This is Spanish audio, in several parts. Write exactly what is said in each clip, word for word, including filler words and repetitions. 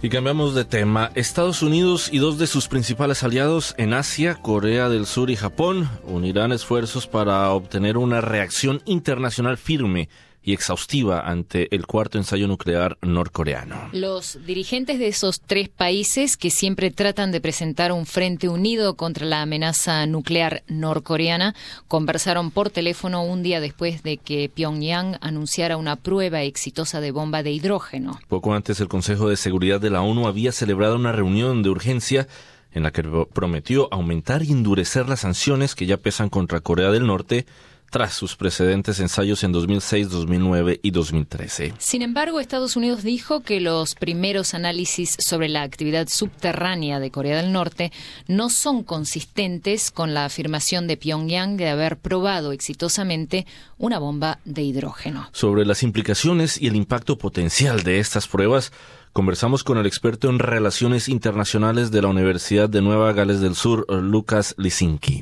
Y cambiamos de tema. Estados Unidos y dos de sus principales aliados en Asia, Corea del Sur y Japón, unirán esfuerzos para obtener una reacción internacional firme y exhaustiva ante el cuarto ensayo nuclear norcoreano. Los dirigentes de esos tres países, que siempre tratan de presentar un frente unido contra la amenaza nuclear norcoreana, conversaron por teléfono un día después de que Pyongyang anunciara una prueba exitosa de bomba de hidrógeno. Poco antes, el Consejo de Seguridad de la ONU había celebrado una reunión de urgencia en la que prometió aumentar y endurecer las sanciones que ya pesan contra Corea del Norte tras sus precedentes ensayos en dos mil seis, dos mil nueve y dos mil trece. Sin embargo, Estados Unidos dijo que los primeros análisis sobre la actividad subterránea de Corea del Norte no son consistentes con la afirmación de Pyongyang de haber probado exitosamente una bomba de hidrógeno. Sobre las implicaciones y el impacto potencial de estas pruebas, conversamos con el experto en relaciones internacionales de la Universidad de Nueva Gales del Sur, Lucas Lisinski.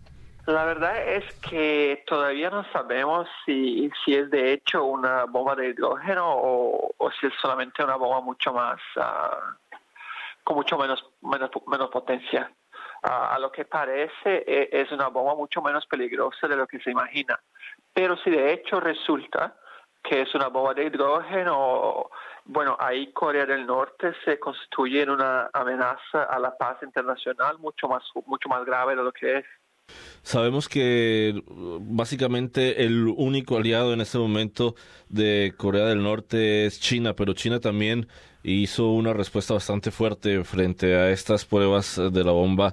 La verdad es que todavía no sabemos si, si es de hecho una bomba de hidrógeno o, o si es solamente una bomba mucho más, uh, con mucho menos, menos, menos potencia. Uh, a lo que parece es una bomba mucho menos peligrosa de lo que se imagina. Pero si de hecho resulta que es una bomba de hidrógeno, bueno, ahí Corea del Norte se constituye en una amenaza a la paz internacional mucho más, mucho más grave de lo que es. Sabemos que básicamente el único aliado en este momento de Corea del Norte es China, pero China también hizo una respuesta bastante fuerte frente a estas pruebas de la bomba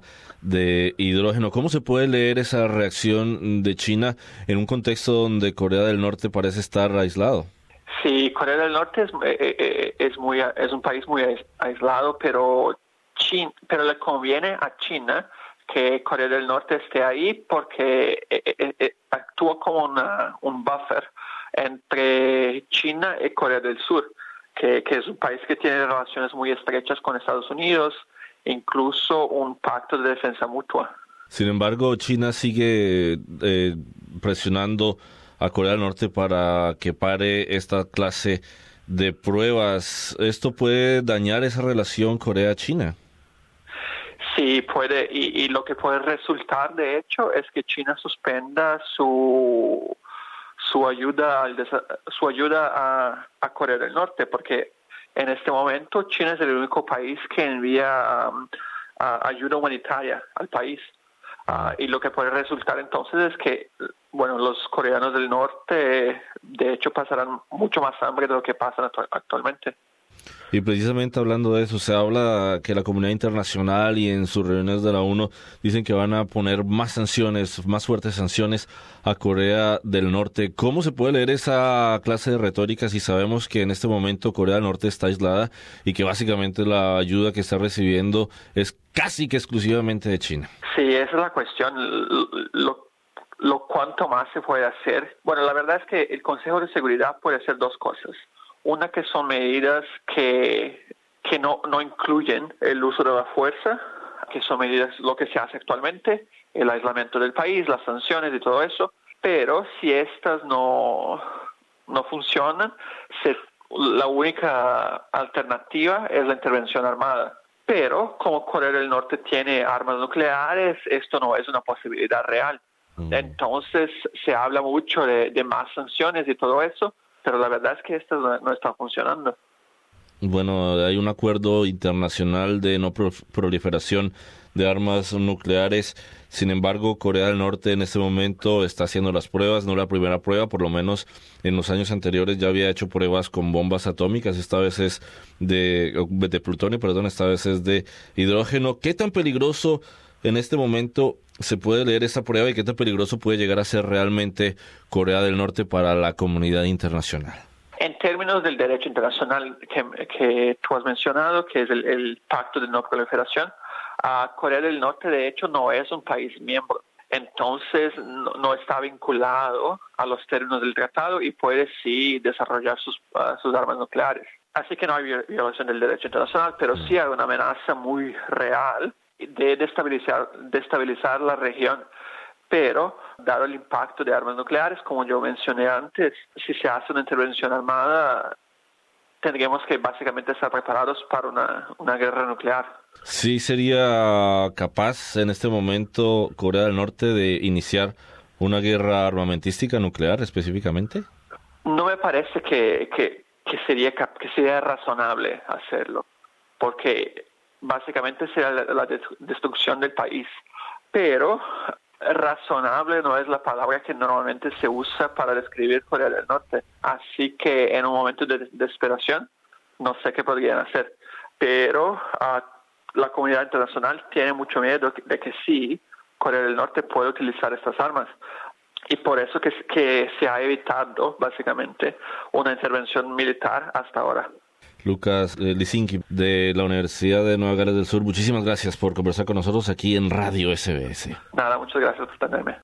de hidrógeno. ¿Cómo se puede leer esa reacción de China en un contexto donde Corea del Norte parece estar aislado? Sí, Corea del Norte es, eh, es, muy, es un país muy aislado, pero, China, pero le conviene a China que Corea del Norte esté ahí porque eh, eh, actúa como una, un buffer entre China y Corea del Sur, que, que es un país que tiene relaciones muy estrechas con Estados Unidos, incluso un pacto de defensa mutua. Sin embargo, China sigue eh, presionando a Corea del Norte para que pare esta clase de pruebas. ¿Esto puede dañar esa relación Corea-China? Sí, puede, y, y lo que puede resultar, de hecho, es que China suspenda su su ayuda al su ayuda a, a Corea del Norte, porque en este momento China es el único país que envía um, a, ayuda humanitaria al país. Uh, y lo que puede resultar entonces es que, bueno, los coreanos del norte, de hecho, pasarán mucho más hambre de lo que pasan actu- actualmente. Y precisamente hablando de eso, se habla que la comunidad internacional y en sus reuniones de la ONU dicen que van a poner más sanciones, más fuertes sanciones a Corea del Norte. ¿Cómo se puede leer esa clase de retórica si sabemos que en este momento Corea del Norte está aislada y que básicamente la ayuda que está recibiendo es casi que exclusivamente de China? Sí, esa es la cuestión. Lo, lo cuánto más se puede hacer. Bueno, la verdad es que el Consejo de Seguridad puede hacer dos cosas. Una que son medidas que, que no, no incluyen el uso de la fuerza, que son medidas lo que se hace actualmente, el aislamiento del país, las sanciones y todo eso, pero si estas no, no funcionan, se, la única alternativa es la intervención armada. Pero como Corea del Norte tiene armas nucleares, esto no es una posibilidad real. Mm. Entonces se habla mucho de, de más sanciones y todo eso, pero la verdad es que esto no, no está funcionando. Bueno, hay un acuerdo internacional de no proliferación de armas nucleares. Sin embargo, Corea del Norte en este momento está haciendo las pruebas, no la primera prueba, por lo menos en los años anteriores ya había hecho pruebas con bombas atómicas, esta vez es de, de plutonio, perdón, esta vez es de hidrógeno. ¿Qué tan peligroso en este momento se puede leer esta prueba y qué tan peligroso puede llegar a ser realmente Corea del Norte para la comunidad internacional? En términos del derecho internacional que, que tú has mencionado, que es el, el Pacto de No Proliferación, uh, Corea del Norte de hecho no es un país miembro, entonces no, no está vinculado a los términos del tratado y puede sí desarrollar sus, uh, sus armas nucleares. Así que no hay violación del derecho internacional, pero sí hay una amenaza muy real de destabilizar, destabilizar la región. Pero, dado el impacto de armas nucleares, como yo mencioné antes, si se hace una intervención armada, tendríamos que básicamente estar preparados para una, una guerra nuclear. ¿Sí sería capaz en este momento Corea del Norte de iniciar una guerra armamentística nuclear específicamente? No me parece que, que, que, sería, que sería razonable hacerlo, porque básicamente sería la, la destrucción del país. Pero razonable no es la palabra que normalmente se usa para describir Corea del Norte. Así que en un momento de desesperación, no sé qué podrían hacer. Pero uh, la comunidad internacional tiene mucho miedo de que sí, Corea del Norte puede utilizar estas armas. Y por eso que, que se ha evitado, básicamente, una intervención militar hasta ahora. Lucas eh, Lisinski, de la Universidad de Nueva Gales del Sur, muchísimas gracias por conversar con nosotros aquí en Radio S B S. Nada, muchas gracias por tenerme.